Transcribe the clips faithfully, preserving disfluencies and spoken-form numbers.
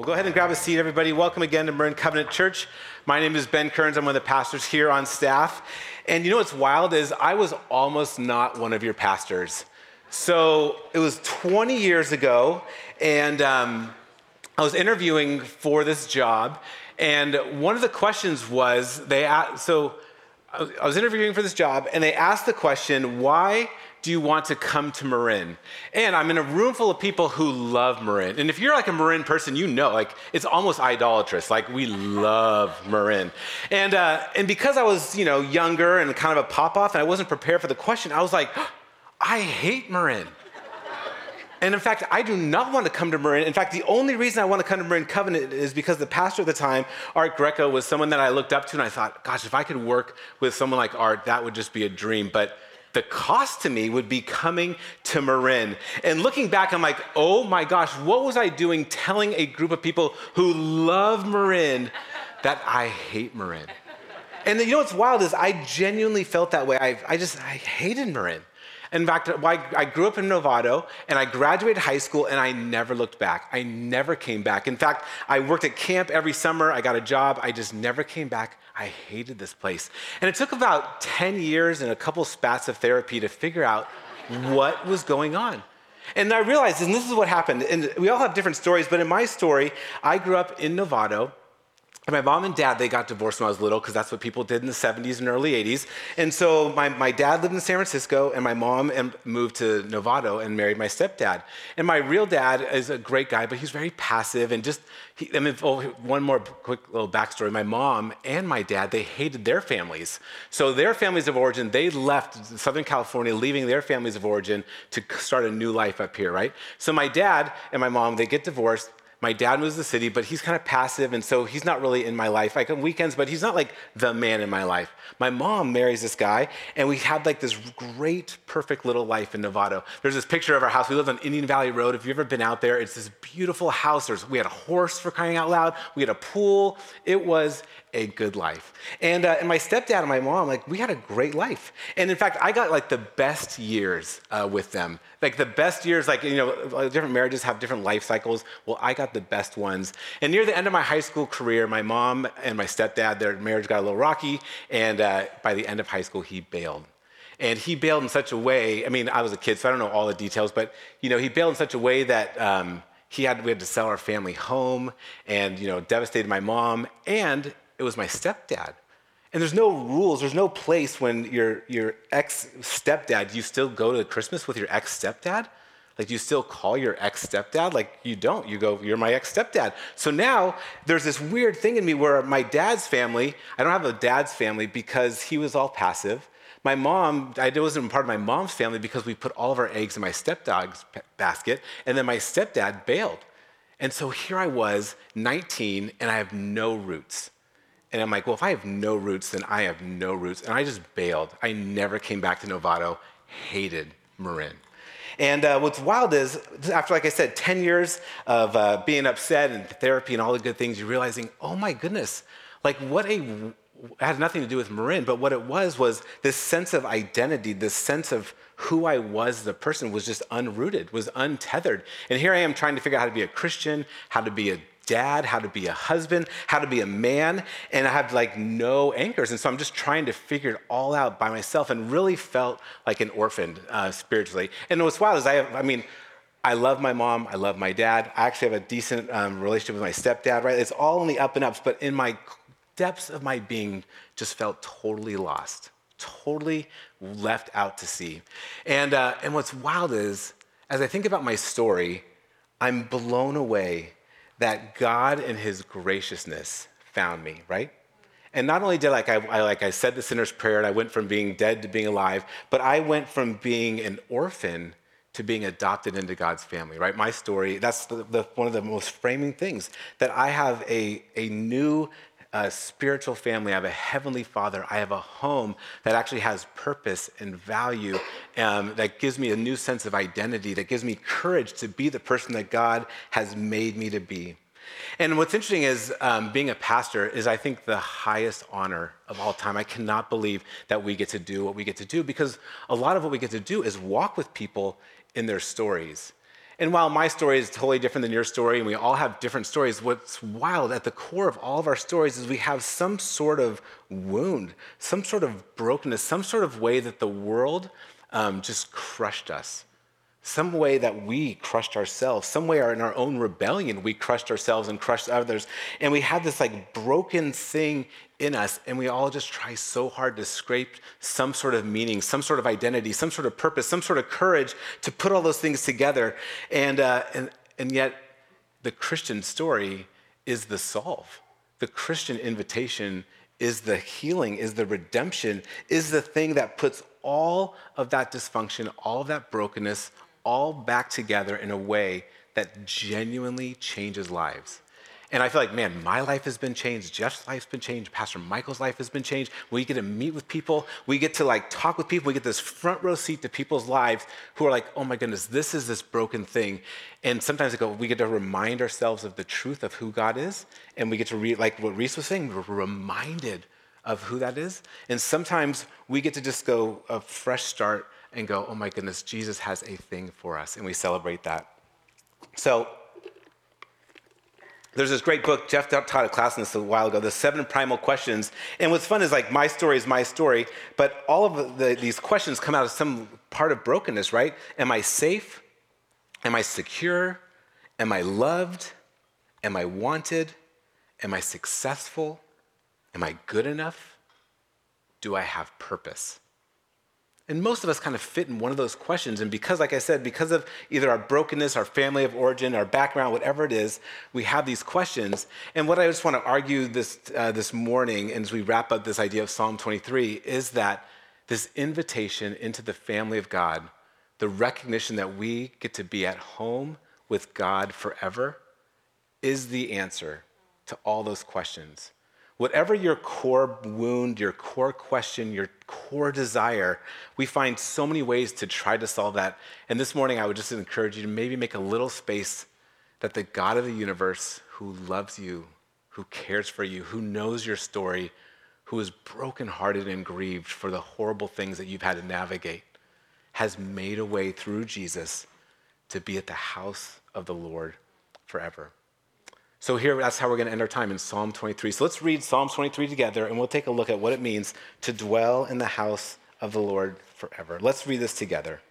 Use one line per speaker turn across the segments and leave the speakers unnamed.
Go ahead and grab a seat, everybody. Welcome again to Marin Covenant Church. My name is Ben Kearns. I'm one of the pastors here on staff. And you know what's wild is I was almost not one of your pastors. So it was twenty years ago, and um, I was interviewing for this job. And one of the questions was, they asked, so I was interviewing for this job, and they asked the question, why do you want to come to Marin? And I'm in a room full of people who love Marin. And if you're like a Marin person, you know, like it's almost idolatrous. Like we love Marin. And uh, and because I was, you know, younger and kind of a pop-off and I wasn't prepared for the question, I was like, I hate Marin. And in fact, I do not want to come to Marin. In fact, the only reason I want to come to Marin Covenant is because the pastor at the time, Art Greco, was someone that I looked up to, and I thought, gosh, if I could work with someone like Art, that would just be a dream. But the cost to me would be coming to Marin. And looking back, I'm like, oh my gosh, what was I doing telling a group of people who love Marin that I hate Marin? And you know what's wild is I genuinely felt that way. I, I just, I hated Marin. In fact, I grew up in Novato, and I graduated high school, and I never looked back. I never came back. In fact, I worked at camp every summer. I got a job. I just never came back. I hated this place. And it took about ten years and a couple spats of therapy to figure out what was going on. And I realized, and this is what happened, and we all have different stories, but in my story, I grew up in Novato. And my mom and dad, they got divorced when I was little because that's what people did in the seventies and early eighties. And so my, my dad lived in San Francisco, and my mom moved to Novato and married my stepdad. And my real dad is a great guy, but he's very passive and just, he, I mean, oh, one more quick little backstory. My mom and my dad, they hated their families. So their families of origin, they left Southern California, leaving their families of origin to start a new life up here, right? So my dad and my mom, they get divorced. My dad moves to the city, but he's kind of passive, and so he's not really in my life. Like on weekends, but he's not like the man in my life. My mom marries this guy, and we had like this great, perfect little life in Novato. There's this picture of our house. We lived on Indian Valley Road. If you've ever been out there, it's this beautiful house. There's, we had a horse, for crying out loud. We had a pool. It was a good life. And, uh, and my stepdad and my mom, like we had a great life. And in fact, I got like the best years uh, with them. Like the best years, like, you know, different marriages have different life cycles. Well, I got the best ones. And near the end of my high school career, my mom and my stepdad, their marriage got a little rocky. And uh, by the end of high school, he bailed. And he bailed in such a way, I mean, I was a kid, so I don't know all the details, but, you know, he bailed in such a way that um, he had, we had to sell our family home and, you know, devastated my mom. And it was my stepdad. And there's no rules, there's no place when your your ex-stepdad, do you still go to Christmas with your ex-stepdad? Like, do you still call your ex-stepdad? Like, you don't. You go, you're my ex-stepdad. So now there's this weird thing in me where my dad's family, I don't have a dad's family because he was all passive. My mom, I wasn't part of my mom's family because we put all of our eggs in my stepdad's basket, and then my stepdad bailed. And so here I was, nineteen, and I have no roots. And I'm like, well, if I have no roots, then I have no roots. And I just bailed. I never came back to Novato, hated Marin. And uh, what's wild is, after, like I said, ten years of uh, being upset and therapy and all the good things, you're realizing, oh my goodness, like what a, it had nothing to do with Marin, but what it was was this sense of identity, this sense of who I was as a person was just unrooted, was untethered. And here I am trying to figure out how to be a Christian, how to be a dad, how to be a husband, how to be a man, and I have like no anchors. And so I'm just trying to figure it all out by myself and really felt like an orphan uh, spiritually. And what's wild is I have, I mean, I love my mom, I love my dad. I actually have a decent um, relationship with my stepdad, right? It's all in the up and ups, but in my depths of my being just felt totally lost, totally left out to sea. And, uh, and what's wild is, as I think about my story, I'm blown away that God in his graciousness found me, right? And not only did like I, I like I said the sinner's prayer and I went from being dead to being alive, but I went from being an orphan to being adopted into God's family, right? My story, that's the, the, one of the most framing things, that I have a, a new uh, spiritual family. I have a heavenly Father. I have a home that actually has purpose and value, um, that gives me a new sense of identity, that gives me courage to be the person that God has made me to be. And what's interesting is um, being a pastor is, I think, the highest honor of all time. I cannot believe that we get to do what we get to do, because a lot of what we get to do is walk with people in their stories. And while my story is totally different than your story, and we all have different stories, what's wild at the core of all of our stories is we have some sort of wound, some sort of brokenness, some sort of way that the world um, just crushed us. Some way that we crushed ourselves, some way in our own rebellion, we crushed ourselves and crushed others. And we had this like broken thing in us, and we all just try so hard to scrape some sort of meaning, some sort of identity, some sort of purpose, some sort of courage to put all those things together. And, uh, and, and yet the Christian story is the solve. The Christian invitation is the healing, is the redemption, is the thing that puts all of that dysfunction, all of that brokenness, all back together in a way that genuinely changes lives. And I feel like, man, my life has been changed, Jeff's life's been changed, Pastor Michael's life has been changed. We get to meet with people, we get to like talk with people, we get this front row seat to people's lives who are like, oh my goodness, this is this broken thing. And sometimes go, we get to remind ourselves of the truth of who God is, and we get to read, like what Reese was saying, we're reminded of who that is. And sometimes we get to just go a fresh start and go, oh my goodness, Jesus has a thing for us, and we celebrate that. So there's this great book, Jeff taught a class on this a while ago, The Seven Primal Questions. And what's fun is like my story is my story, but all of the, these questions come out of some part of brokenness, right? Am I safe? Am I secure? Am I loved? Am I wanted? Am I successful? Am I good enough? Do I have purpose? And most of us kind of fit in one of those questions. And because, like I said, because of either our brokenness, our family of origin, our background, whatever it is, we have these questions. And what I just want to argue this, uh, this morning, and as we wrap up this idea of Psalm twenty-three, is that this invitation into the family of God, the recognition that we get to be at home with God forever, is the answer to all those questions. Whatever your core wound, your core question, your core desire, we find so many ways to try to solve that. And this morning, I would just encourage you to maybe make a little space that the God of the universe, who loves you, who cares for you, who knows your story, who is brokenhearted and grieved for the horrible things that you've had to navigate, has made a way through Jesus to be at the house of the Lord forever. So here, that's how we're going to end our time in Psalm twenty-three. So let's read Psalm twenty-three together, and we'll take a look at what it means to dwell in the house of the Lord forever. Let's read this together.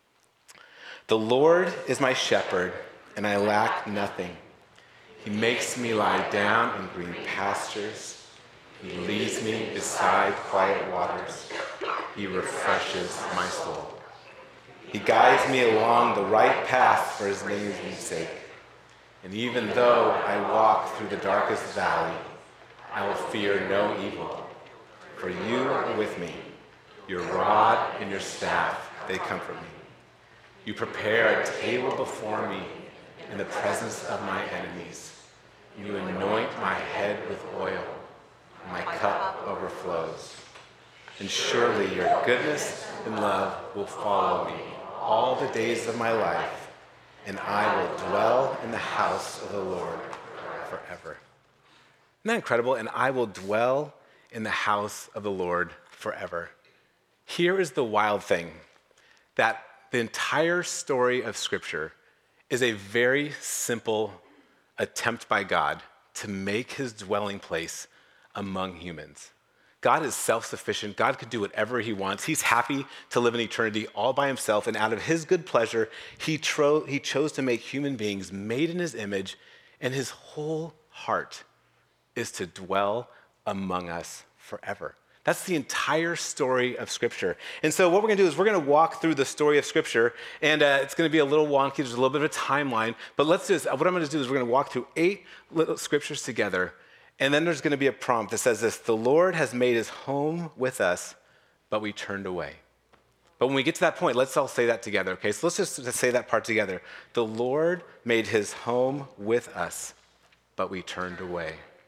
The Lord is my shepherd, and I lack nothing. He makes me lie down in green pastures. He leads me beside quiet waters. He refreshes my soul. He guides me along the right path for his name's sake. And even though I walk through the darkest valley, I will fear no evil. For you are with me. Your rod and your staff, they comfort me. You prepare a table before me in the presence of my enemies. You anoint my head with oil. My cup overflows. And surely your goodness and love will follow me all the days of my life, and I will dwell in the house of the Lord forever. Isn't that incredible? And I will dwell in the house of the Lord forever. Here is the wild thing, that the entire story of Scripture is a very simple attempt by God to make his dwelling place among humans. God is self-sufficient. God could do whatever he wants. He's happy to live in eternity all by himself, and out of his good pleasure, he, tro- he chose to make human beings made in his image, and his whole heart is to dwell among us forever. That's the entire story of Scripture. And so what we're going to do is we're going to walk through the story of Scripture, and uh, it's going to be a little wonky. There's a little bit of a timeline, but let's do this. What I'm going to do is we're going to walk through eight little Scriptures together. And then there's going to be a prompt that says this: the Lord has made his home with us, but we turned away. But when we get to that point, let's all say that together, okay? So let's just say that part together. The Lord made his home with us, but we turned away.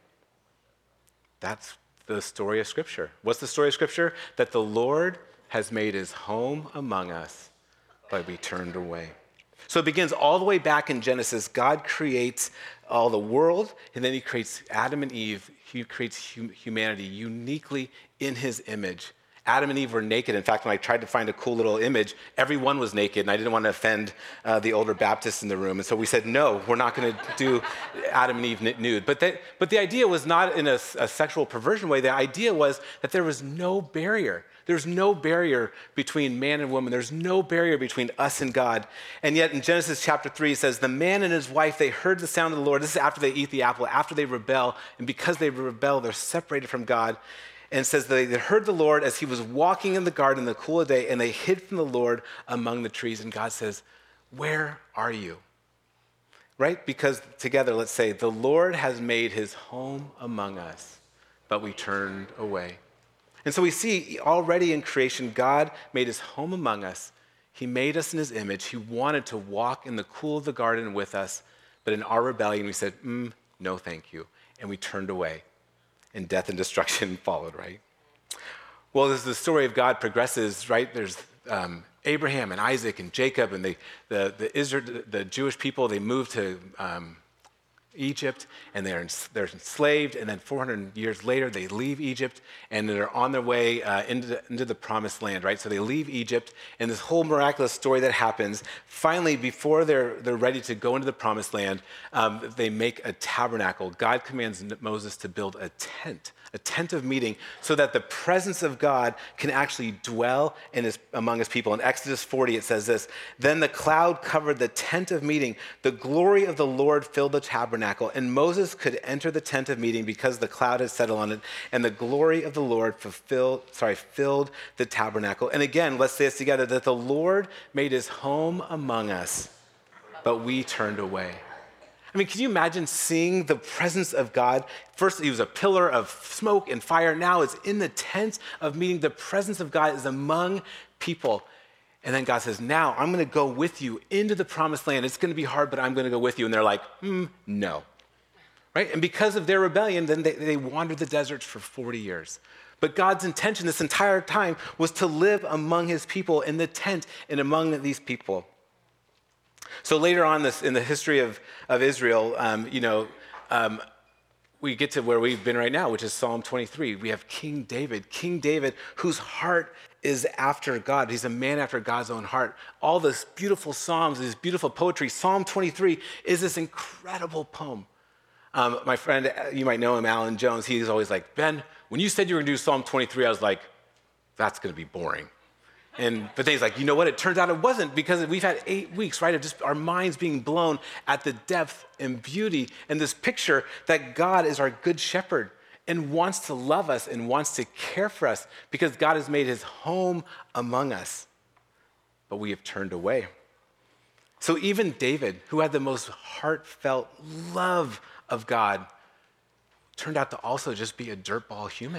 That's the story of Scripture. What's the story of Scripture? That the Lord has made his home among us, but we turned away. So it begins all the way back in Genesis. God creates all the world, and then he creates Adam and Eve. He creates hum- humanity uniquely in his image Adam and Eve were naked. In fact, when I tried to find a cool little image, everyone was naked, and I didn't want to offend uh, the older Baptists in the room. And so we said, no, we're not going to do Adam and Eve nude. But, that, but the idea was not in a, a sexual perversion way. The idea was that there was no barrier. There's no barrier between man and woman. There's no barrier between us and God. And yet in Genesis chapter three, it says, the man and his wife, they heard the sound of the Lord. This is after they eat the apple, after they rebel. And because they rebel, they're separated from God. And it says they heard the Lord as he was walking in the garden in the cool of the day, and they hid from the Lord among the trees. And God says, where are you? Right? Because together, let's say, the Lord has made his home among us, but we turned away. And so we see already in creation, God made his home among us. He made us in his image. He wanted to walk in the cool of the garden with us. But in our rebellion, we said, mm, no, thank you. And we turned away. And death and destruction followed, right? Well, as the story of God progresses, right, there's um, Abraham and Isaac and Jacob and they, the, the, Israel, the Jewish people, they moved to um, Egypt, and they're, they're enslaved, and then four hundred years later, they leave Egypt, and they're on their way uh, into, the, into the promised land, right? So they leave Egypt, and this whole miraculous story that happens, finally, before they're, they're ready to go into the promised land, um, they make a tabernacle. God commands Moses to build a tent, a tent of meeting, so that the presence of God can actually dwell in his, among his people. In Exodus forty, it says this, then the cloud covered the tent of meeting. The glory of the Lord filled the tabernacle, and Moses could enter the tent of meeting because the cloud had settled on it, and the glory of the Lord fulfilled, sorry, filled the tabernacle. And again, let's say this together, that the Lord made his home among us, but we turned away. I mean, can you imagine seeing the presence of God? First, he was a pillar of smoke and fire. Now it's in the tent of meeting. The presence of God is among people. And then God says, now I'm going to go with you into the promised land. It's going to be hard, but I'm going to go with you. And they're like, hmm, no. Right? And because of their rebellion, then they, they wandered the deserts for forty years. But God's intention this entire time was to live among his people in the tent and among these people. So later on this, in the history of, of Israel, um, you know, um, we get to where we've been right now, which is Psalm twenty-three. We have King David, King David, whose heart is after God. He's a man after God's own heart. All this beautiful psalms, this beautiful poetry. Psalm twenty-three is this incredible poem. Um, my friend, you might know him, Alan Jones, he's always like, Ben, when you said you were going to do Psalm twenty-three, I was like, that's going to be boring. And but then he's like, you know what? It turns out it wasn't, because we've had eight weeks, right, of just our minds being blown at the depth and beauty and this picture that God is our good shepherd and wants to love us and wants to care for us because God has made his home among us. But we have turned away. So even David, who had the most heartfelt love of God, turned out to also just be a dirtball human.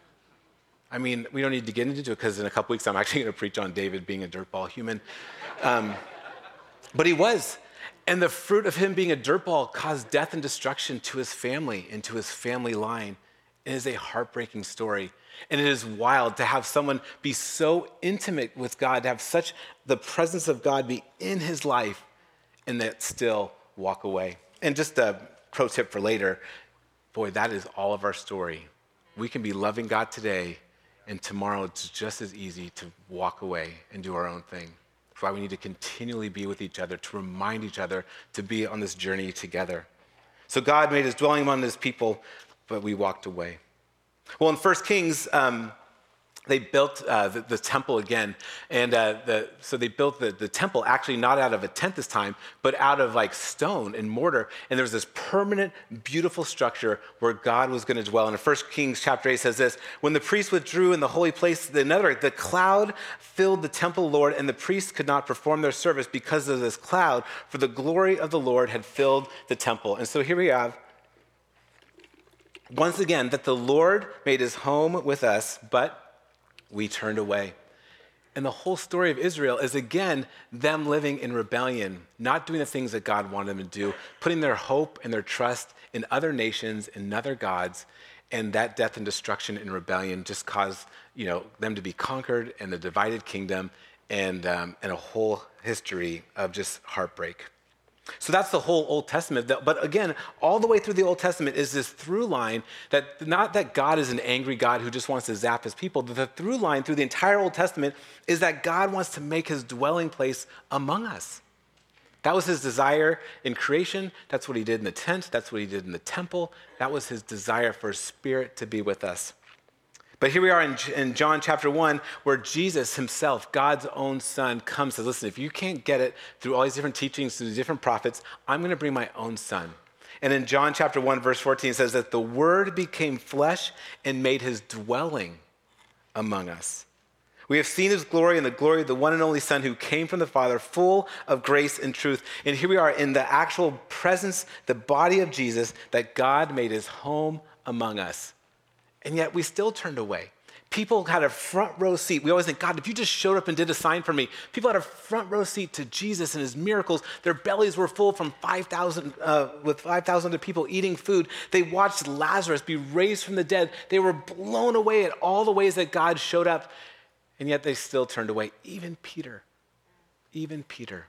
I mean, we don't need to get into it because in a couple weeks I'm actually going to preach on David being a dirtball human. Um, but he was. And the fruit of him being a dirtball caused death and destruction to his family and to his family line. It is a heartbreaking story. And it is wild to have someone be so intimate with God, to have such the presence of God be in his life, and that still walk away. And just a pro tip for later, boy, that is all of our story. We can be loving God today, and tomorrow it's just as easy to walk away and do our own thing. That's why we need to continually be with each other, to remind each other to be on this journey together. So God made his dwelling among his people, but we walked away. Well, in First Kings, um, they built uh, the, the temple again. And uh, the, so they built the, the temple actually not out of a tent this time, but out of like stone and mortar. And there was this permanent, beautiful structure where God was going to dwell. And in First Kings chapter eight says this, when the priests withdrew in the holy place, another, the cloud filled the temple, Lord, and the priests could not perform their service because of this cloud, for the glory of the Lord had filled the temple. And so here we have, once again, that the Lord made his home with us, but we turned away. And the whole story of Israel is, again, them living in rebellion, not doing the things that God wanted them to do, putting their hope and their trust in other nations and other gods, and that death and destruction and rebellion just caused, you know, them to be conquered and the divided kingdom and, um, and a whole history of just heartbreak. So that's the whole Old Testament. But again, all the way through the Old Testament is this through line that not that God is an angry God who just wants to zap his people. The through line through the entire Old Testament is that God wants to make his dwelling place among us. That was his desire in creation. That's what he did in the tent. That's what he did in the temple. That was his desire for his spirit to be with us. But here we are in, in John chapter one, where Jesus himself, God's own son, comes and says, listen, if you can't get it through all these different teachings, through the different prophets, I'm going to bring my own son. And in John chapter one, verse fourteen, it says that the word became flesh and made his dwelling among us. We have seen his glory and the glory of the one and only Son who came from the Father, full of grace and truth. And here we are in the actual presence, the body of Jesus, that God made his home among us. And yet we still turned away. People had a front row seat. We always think, God, if you just showed up and did a sign for me. People had a front row seat to Jesus and his miracles. Their bellies were full from five thousand, uh, with five thousand people eating food. They watched Lazarus be raised from the dead. They were blown away at all the ways that God showed up. And yet they still turned away. Even Peter, even Peter.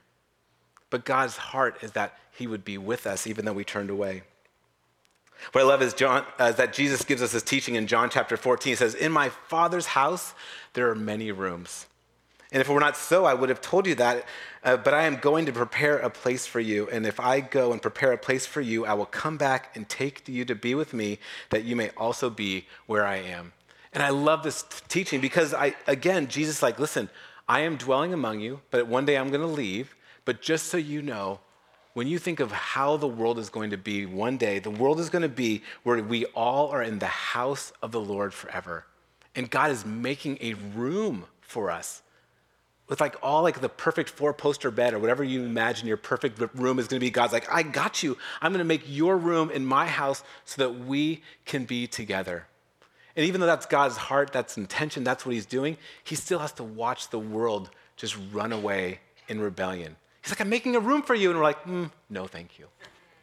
But God's heart is that he would be with us even though we turned away. What I love is John, uh, that Jesus gives us this teaching in John chapter fourteen. He says, in my Father's house, there are many rooms. And if it were not so, I would have told you that. Uh, but I am going to prepare a place for you. And if I go and prepare a place for you, I will come back and take you to be with me, that you may also be where I am. And I love this t- teaching because, I again, Jesus is like, listen, I am dwelling among you, but one day I'm going to leave. But just so you know, when you think of how the world is going to be one day, the world is going to be where we all are in the house of the Lord forever. And God is making a room for us with like all like the perfect four-poster bed or whatever you imagine your perfect room is going to be. God's like, I got you. I'm going to make your room in my house so that we can be together. And even though that's God's heart, that's intention, that's what he's doing, he still has to watch the world just run away in rebellion. He's like, I'm making a room for you. And we're like, mm, no, thank you.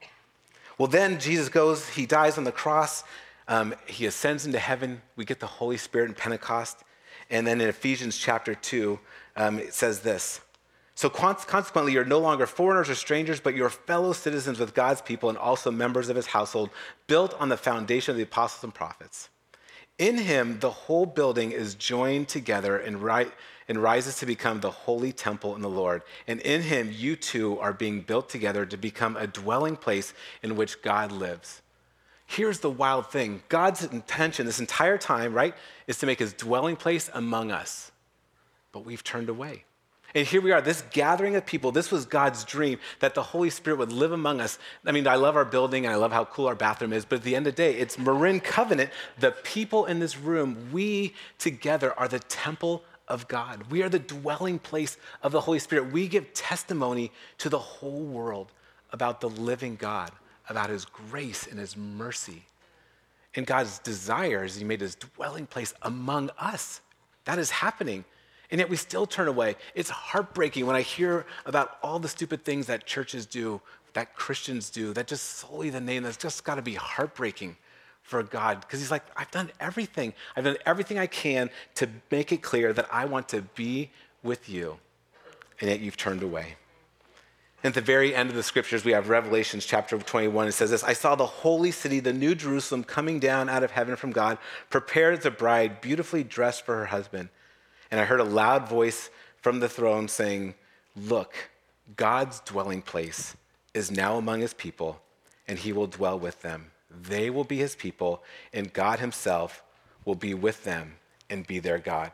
Well, then Jesus goes, he dies on the cross. Um, he ascends into heaven. We get the Holy Spirit in Pentecost. And then in Ephesians chapter two, um, it says this. So consequently, you're no longer foreigners or strangers, but you're fellow citizens with God's people and also members of his household, built on the foundation of the apostles and prophets. In him, the whole building is joined together and, ri- and rises to become the holy temple in the Lord. And in him, you two are being built together to become a dwelling place in which God lives. Here's the wild thing. God's intention this entire time, right, is to make his dwelling place among us. But we've turned away. And here we are, this gathering of people, this was God's dream, that the Holy Spirit would live among us. I mean, I love our building, and I love how cool our bathroom is, but at the end of the day, it's Marin Covenant. The people in this room, we together are the temple of God. We are the dwelling place of the Holy Spirit. We give testimony to the whole world about the living God, about his grace and his mercy. And God's desire is he made his dwelling place among us. That is happening. And yet we still turn away. It's heartbreaking when I hear about all the stupid things that churches do, that Christians do, that just solely the name, that's just got to be heartbreaking for God. Because he's like, I've done everything. I've done everything I can to make it clear that I want to be with you. And yet you've turned away. And at the very end of the scriptures, we have Revelations chapter twenty-one. It says this, I saw the holy city, the new Jerusalem, coming down out of heaven from God, prepared as a bride, beautifully dressed for her husband. And I heard a loud voice from the throne saying, look, God's dwelling place is now among his people, and he will dwell with them. They will be his people, and God himself will be with them and be their God.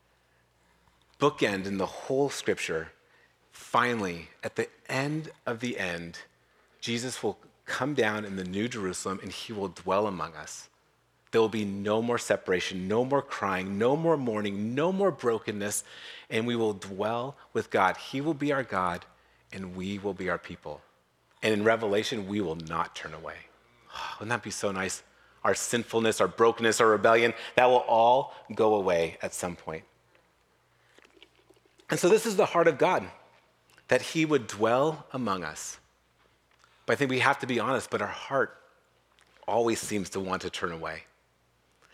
Bookend in the whole scripture, finally, at the end of the end, Jesus will come down in the new Jerusalem, and he will dwell among us. There will be no more separation, no more crying, no more mourning, no more brokenness, and we will dwell with God. He will be our God, and we will be our people. And in Revelation, we will not turn away. Oh, wouldn't that be so nice? Our sinfulness, our brokenness, our rebellion, that will all go away at some point. And so this is the heart of God, that he would dwell among us. But I think we have to be honest, but our heart always seems to want to turn away.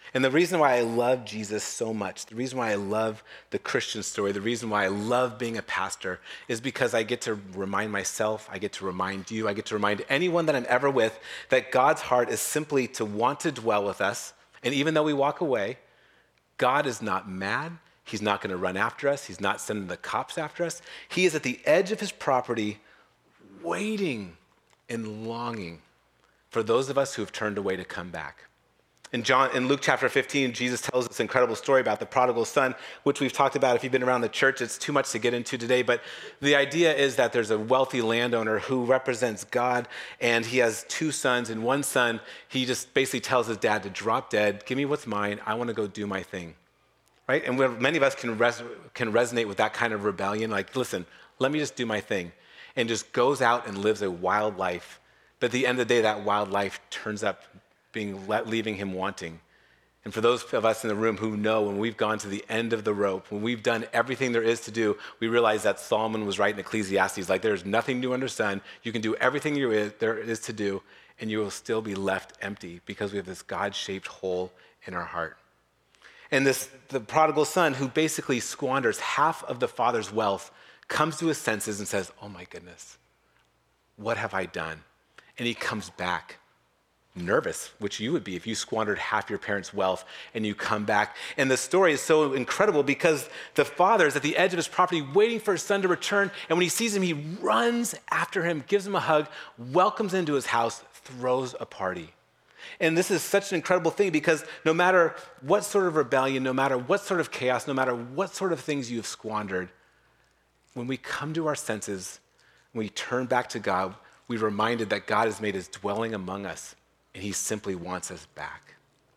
And the reason why I love Jesus so much, the reason why I love the Christian story, the reason why I love being a pastor is because I get to remind myself, I get to remind you, I get to remind anyone that I'm ever with that God's heart is simply to want to dwell with us. And even though we walk away, God is not mad. He's not going to run after us. He's not sending the cops after us. He is at the edge of his property, waiting and longing for those of us who have turned away to come back. In John, in Luke chapter fifteen, Jesus tells this incredible story about the prodigal son, which we've talked about. If you've been around the church, it's too much to get into today. But the idea is that there's a wealthy landowner who represents God, and he has two sons. And one son, he just basically tells his dad to drop dead, give me what's mine. I want to go do my thing, right? And where many of us can res- can resonate with that kind of rebellion. Like, listen, let me just do my thing, and just goes out and lives a wild life. But at the end of the day, that wild life turns up being let, leaving him wanting. And for those of us in the room who know when we've gone to the end of the rope, when we've done everything there is to do, we realize that Solomon was right in Ecclesiastes, like there's nothing new under sun. You can do everything there is to do, and you will still be left empty because we have this God-shaped hole in our heart. And this, the prodigal son who basically squanders half of the father's wealth comes to his senses and says, oh my goodness, what have I done? And he comes back. Nervous, which you would be if you squandered half your parents' wealth and you come back. And the story is so incredible because the father is at the edge of his property waiting for his son to return. And when he sees him, he runs after him, gives him a hug, welcomes him into his house, throws a party. And this is such an incredible thing because no matter what sort of rebellion, no matter what sort of chaos, no matter what sort of things you've squandered, when we come to our senses, when we turn back to God, we're reminded that God has made his dwelling among us. And he simply wants us back.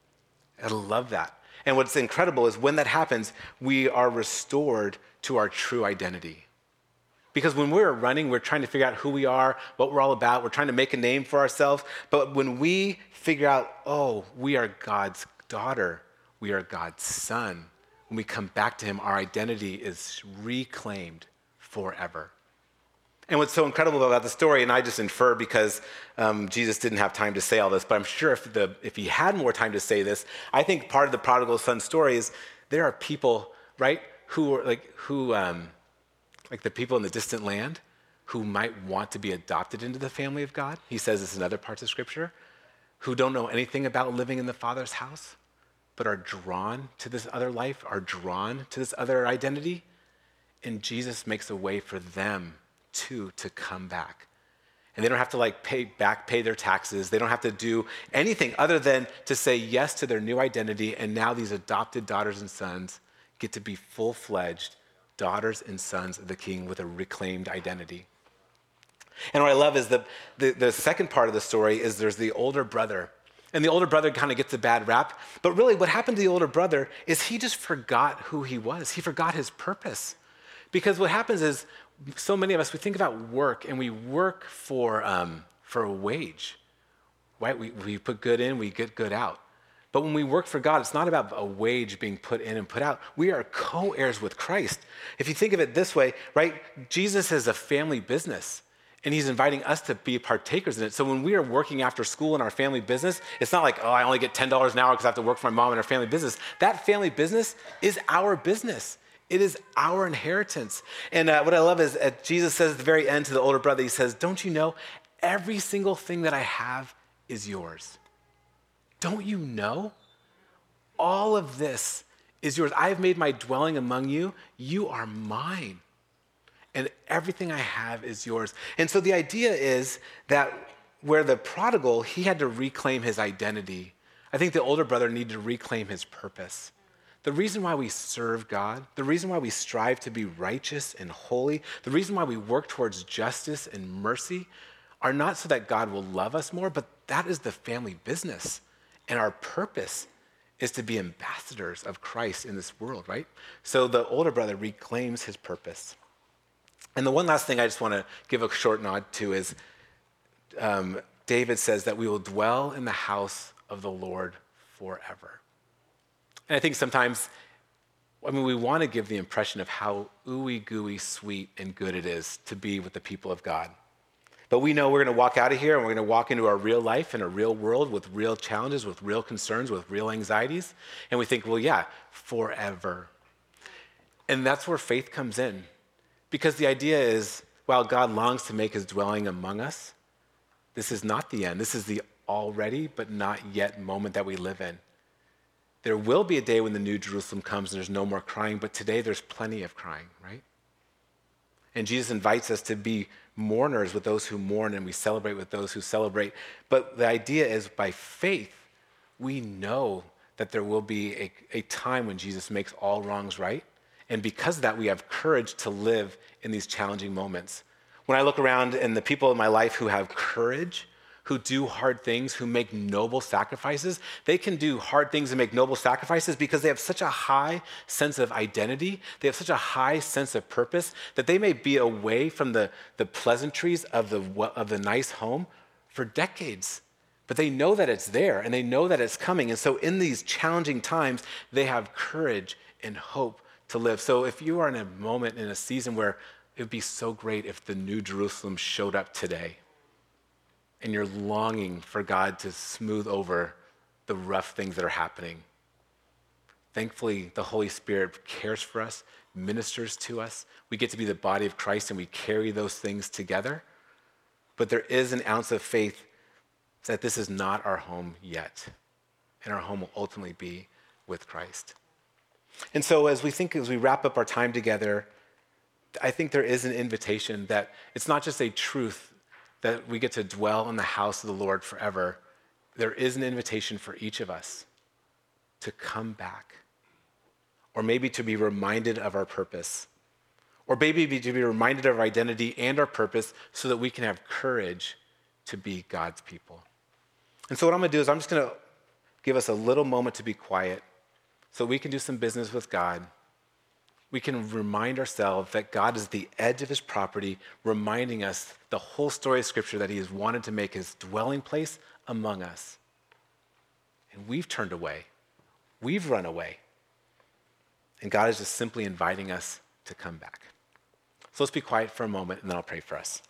I love that. And what's incredible is when that happens, we are restored to our true identity. Because when we're running, we're trying to figure out who we are, what we're all about. We're trying to make a name for ourselves. But when we figure out, oh, we are God's daughter, we are God's son, when we come back to him, our identity is reclaimed forever. And what's so incredible about the story, and I just infer because um, Jesus didn't have time to say all this, but I'm sure if, the, if he had more time to say this, I think part of the prodigal son story is there are people, right, who are like, who, um, like the people in the distant land who might want to be adopted into the family of God. He says this in other parts of Scripture, who don't know anything about living in the Father's house, but are drawn to this other life, are drawn to this other identity. And Jesus makes a way for them too to come back. And they don't have to like pay back, pay their taxes. They don't have to do anything other than to say yes to their new identity. And now these adopted daughters and sons get to be full-fledged daughters and sons of the King with a reclaimed identity. And what I love is the, the, the second part of the story is there's the older brother. And the older brother kind of gets a bad rap. But really what happened to the older brother is he just forgot who he was. He forgot his purpose. Because what happens is so many of us, we think about work and we work for um, for a wage, right? We, we put good in, we get good out. But when we work for God, it's not about a wage being put in and put out. We are co-heirs with Christ. If you think of it this way, right? Jesus is a family business and he's inviting us to be partakers in it. So when we are working after school in our family business, it's not like, oh, I only get ten dollars an hour because I have to work for my mom in our family business. That family business is our business. It is our inheritance. And uh, what I love is uh, Jesus says at the very end to the older brother, he says, don't you know every single thing that I have is yours? Don't you know? All of this is yours. I have made my dwelling among you. You are mine. And everything I have is yours. And so the idea is that where the prodigal, he had to reclaim his identity. I think the older brother needed to reclaim his purpose. The reason why we serve God, the reason why we strive to be righteous and holy, the reason why we work towards justice and mercy are not so that God will love us more, but that is the family business. And our purpose is to be ambassadors of Christ in this world, right? So the older brother reclaims his purpose. And the one last thing I just want to give a short nod to is um, David says that we will dwell in the house of the Lord forever. And I think sometimes, I mean, we want to give the impression of how ooey gooey sweet and good it is to be with the people of God. But we know we're going to walk out of here and we're going to walk into our real life in a real world with real challenges, with real concerns, with real anxieties. And we think, well, yeah, forever. And that's where faith comes in. Because the idea is, while God longs to make his dwelling among us, this is not the end. This is the already but not yet moment that we live in. There will be a day when the new Jerusalem comes and there's no more crying, but today there's plenty of crying, right? And Jesus invites us to be mourners with those who mourn, and we celebrate with those who celebrate. But the idea is, by faith, we know that there will be a, a time when Jesus makes all wrongs right. And because of that, we have courage to live in these challenging moments. When I look around and the people in my life who have courage, who do hard things, who make noble sacrifices, they can do hard things and make noble sacrifices because they have such a high sense of identity, they have such a high sense of purpose that they may be away from the, the pleasantries of the, of the nice home for decades. But they know that it's there and they know that it's coming. And so in these challenging times, they have courage and hope to live. So if you are in a moment, in a season where it would be so great if the new Jerusalem showed up today, and you're longing for God to smooth over the rough things that are happening. Thankfully, the Holy Spirit cares for us, ministers to us. We get to be the body of Christ and we carry those things together. But there is an ounce of faith that this is not our home yet. And our home will ultimately be with Christ. And so as we think, as we wrap up our time together, I think there is an invitation that it's not just a truth that we get to dwell in the house of the Lord forever. There is an invitation for each of us to come back, or maybe to be reminded of our purpose, or maybe to be reminded of our identity and our purpose so that we can have courage to be God's people. And so what I'm gonna do is I'm just gonna give us a little moment to be quiet so we can do some business with God. We can remind ourselves that God is the edge of his property, reminding us the whole story of Scripture that he has wanted to make his dwelling place among us. And we've turned away. We've run away. And God is just simply inviting us to come back. So let's be quiet for a moment and then I'll pray for us.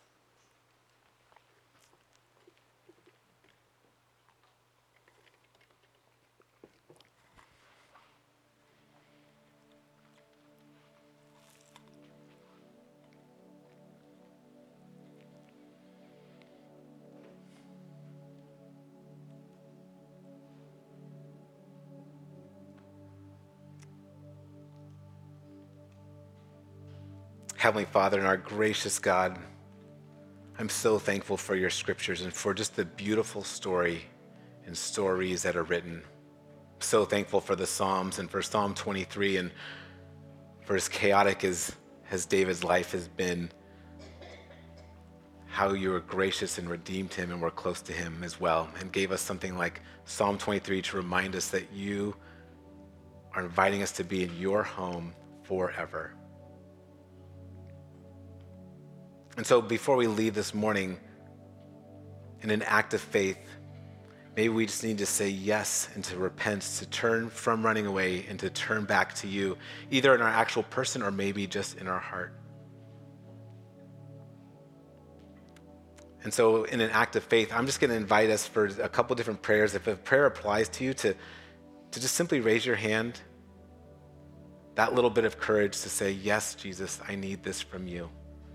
Heavenly Father and our gracious God, I'm so thankful for your scriptures and for just the beautiful story and stories that are written. I'm so thankful for the Psalms and for Psalm twenty-three, and for as chaotic as, as David's life has been, how you were gracious and redeemed him and were close to him as well, and gave us something like Psalm twenty-three to remind us that you are inviting us to be in your home forever. And so before we leave this morning, in an act of faith, maybe we just need to say yes and to repent, to turn from running away and to turn back to you, either in our actual person or maybe just in our heart. And so in an act of faith, I'm just going to invite us for a couple different prayers. If a prayer applies to you, to, to just simply raise your hand, that little bit of courage to say, yes, Jesus, I need this from you,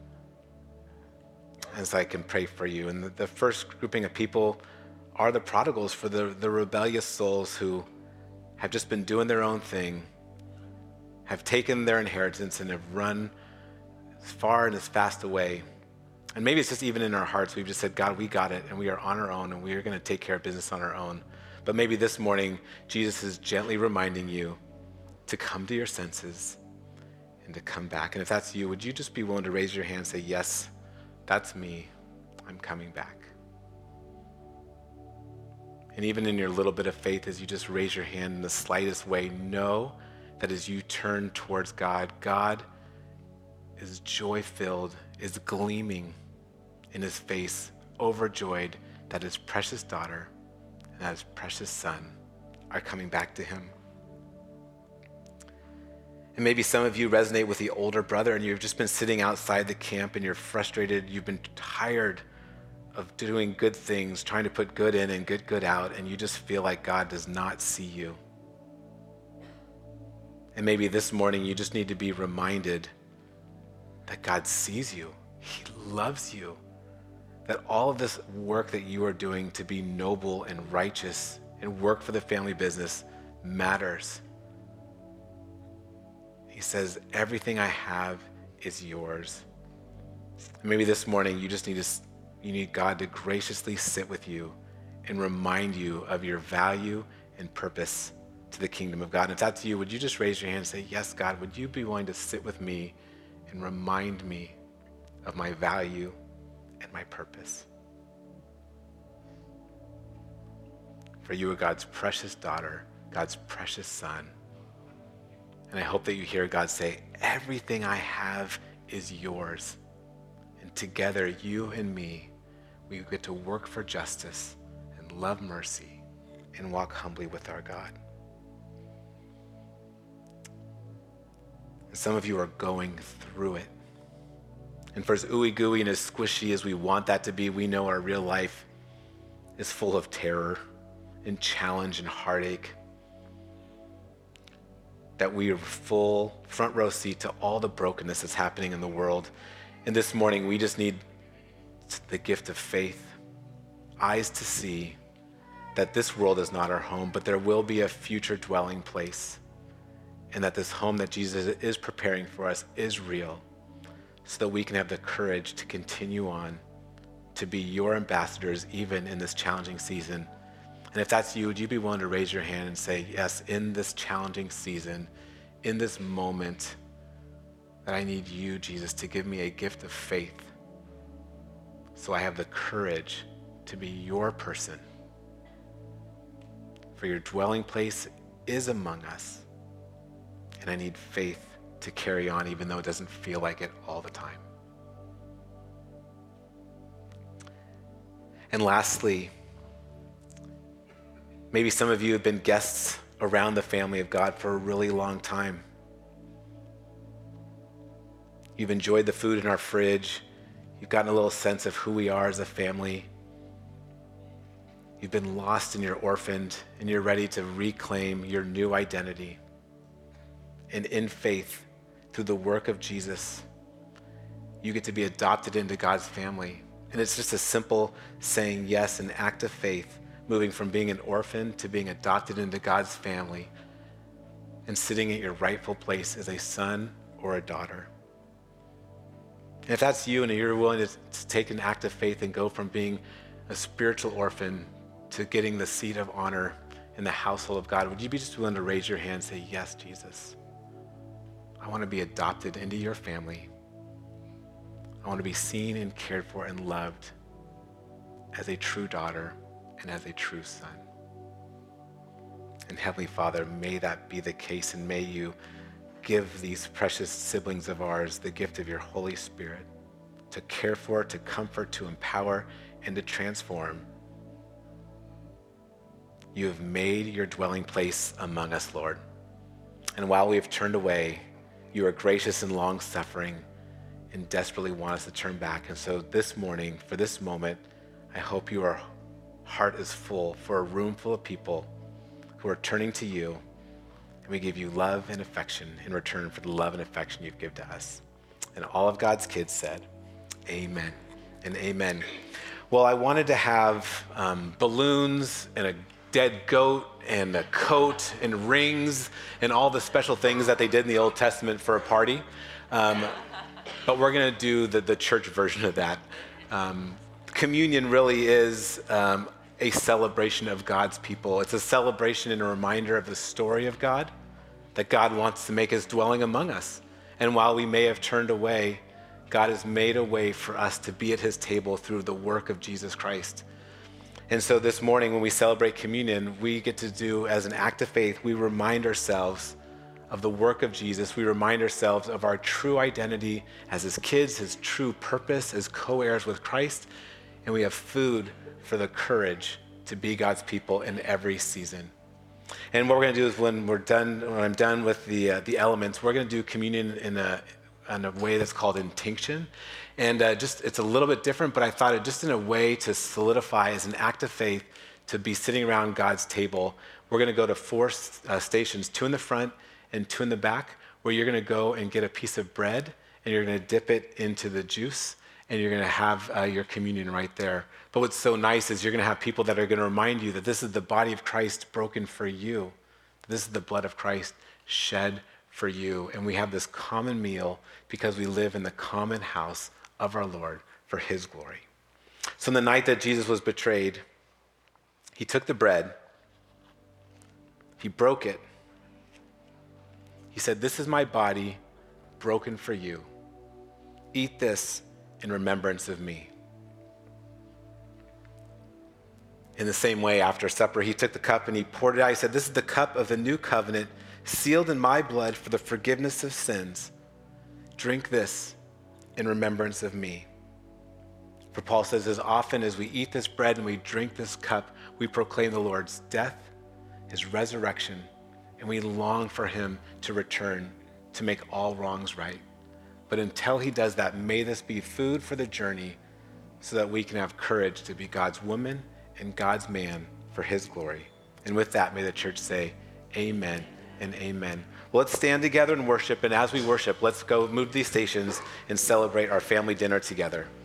as I can pray for you. And the, the first grouping of people are the prodigals, for the, the rebellious souls who have just been doing their own thing, have taken their inheritance and have run as far and as fast away. And maybe it's just even in our hearts, we've just said, God, we got it, and we are on our own, and we are going to take care of business on our own. But maybe this morning, Jesus is gently reminding you to come to your senses and to come back. And if that's you, would you just be willing to raise your hand and say, yes, that's me, I'm coming back. And even in your little bit of faith, as you just raise your hand in the slightest way, know that as you turn towards God, God is joy-filled, is gleaming in his face, overjoyed that his precious daughter and that his precious son are coming back to him. And maybe some of you resonate with the older brother and you've just been sitting outside the camp and you're frustrated, you've been tired of doing good things, trying to put good in and get good out, and you just feel like God does not see you. And maybe this morning you just need to be reminded that God sees you. He loves you. That all of this work that you are doing to be noble and righteous and work for the family business matters. He says, everything I have is yours. And maybe this morning you just need to, you need God to graciously sit with you and remind you of your value and purpose to the kingdom of God. And if that's you, would you just raise your hand and say, yes, God, would you be willing to sit with me and remind me of my value and my purpose? For you are God's precious daughter, God's precious son. And I hope that you hear God say, everything I have is yours. And together, you and me, we get to work for justice and love mercy and walk humbly with our God. And some of you are going through it. And for as ooey gooey and as squishy as we want that to be, we know our real life is full of terror and challenge and heartache. That we are full front row seat to all the brokenness that's happening in the world. And this morning, we just need the gift of faith, eyes to see that this world is not our home, but there will be a future dwelling place. And that this home that Jesus is preparing for us is real, so that we can have the courage to continue on to be your ambassadors even in this challenging season. And if that's you, would you be willing to raise your hand and say, yes, in this challenging season, in this moment, that I need you, Jesus, to give me a gift of faith so I have the courage to be your person. For your dwelling place is among us, and I need faith to carry on even though it doesn't feel like it all the time. And lastly, maybe some of you have been guests around the family of God for a really long time. You've enjoyed the food in our fridge. You've gotten a little sense of who we are as a family. You've been lost and you're orphaned, and you're ready to reclaim your new identity. And in faith, through the work of Jesus, you get to be adopted into God's family. And it's just a simple saying yes, an act of faith, moving from being an orphan to being adopted into God's family and sitting at your rightful place as a son or a daughter. And if that's you and you're willing to, to take an act of faith and go from being a spiritual orphan to getting the seat of honor in the household of God, would you be just willing to raise your hand and say, yes, Jesus, I want to be adopted into your family. I want to be seen and cared for and loved as a true daughter and as a true son. And Heavenly Father, may that be the case, and may you give these precious siblings of ours the gift of your Holy Spirit to care for, to comfort, to empower, and to transform. You have made your dwelling place among us, Lord. And while we have turned away, you are gracious and long-suffering and desperately want us to turn back. And so this morning, for this moment, I hope your heart is full for a room full of people who are turning to you. And we give you love and affection in return for the love and affection you've given to us. And all of God's kids said, amen and amen. Well, I wanted to have um, balloons and a dead goat and a coat and rings and all the special things that they did in the Old Testament for a party. Um, but we're going to do the, the church version of that. Um, communion really is um, a celebration of God's people. It's a celebration and a reminder of the story of God, that God wants to make his dwelling among us. And while we may have turned away, God has made a way for us to be at his table through the work of Jesus Christ. And so this morning when we celebrate communion, we get to do, as an act of faith, we remind ourselves of the work of Jesus. We remind ourselves of our true identity as his kids, his true purpose as co-heirs with Christ. And we have food for the courage to be God's people in every season. And what we're going to do is when we're done, when I'm done with the uh, the elements, we're going to do communion in a in a way that's called intinction. And uh, just it's a little bit different, but I thought it just in a way to solidify as an act of faith to be sitting around God's table. We're going to go to four uh, stations, two in the front and two in the back, where you're going to go and get a piece of bread and you're going to dip it into the juice and you're going to have uh, your communion right there. But what's so nice is you're going to have people that are going to remind you that this is the body of Christ broken for you. This is the blood of Christ shed for you. And we have this common meal because we live in the common house of our Lord for his glory. So on the night that Jesus was betrayed, he took the bread, he broke it. He said, "This is my body broken for you. Eat this in remembrance of me." In the same way, after supper, he took the cup and he poured it out. He said, "This is the cup of the new covenant, sealed in my blood for the forgiveness of sins. Drink this in remembrance of me." For Paul says, as often as we eat this bread and we drink this cup, we proclaim the Lord's death, his resurrection, and we long for him to return to make all wrongs right. But until he does that, may this be food for the journey so that we can have courage to be God's woman and God's man for his glory. And with that, may the church say amen and amen. Well, let's stand together and worship. And as we worship, let's go move to these stations and celebrate our family dinner together.